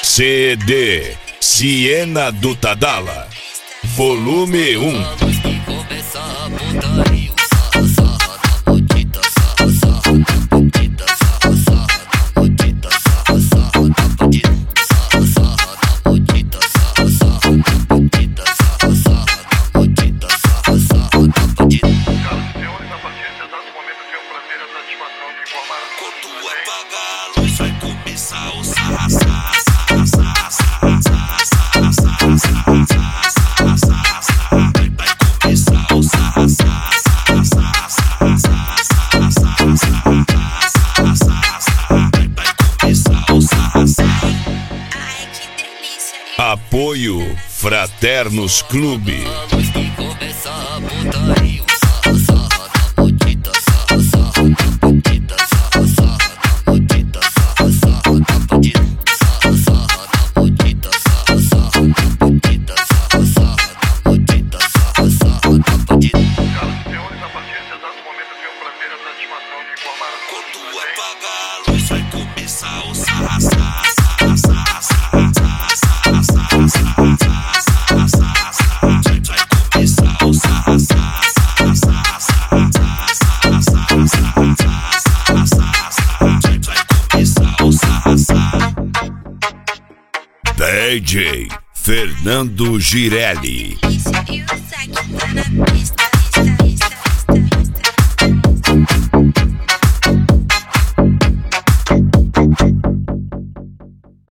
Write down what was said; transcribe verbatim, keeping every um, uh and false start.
C D Siena do Tadala, volume um. Quando apagar a luz vai começar o sarra, sarra, sarra, sarra, sarra, sarra, sarra, sarra, sarra, sarra. Vai começar o sarra, sarra, sarra, sarra, sarra, sarra, sarra, sarra, sarra, sarra. Vai começar o sarra, sarra. Ai, que delícia. Apoio Fraternos Clube. Quando apagar a luz vai começar o sarra, sarra, sarra, sarra, sarra, sarra, sarra, sarra, sarra, sarra. Vai começar o sarra, sarra, sarra, sarra, sarra, sarra, sarra, sarra, sarra. Vai começar o sarra, sarra. D J Fernando Girelli. E o saque tá na pista.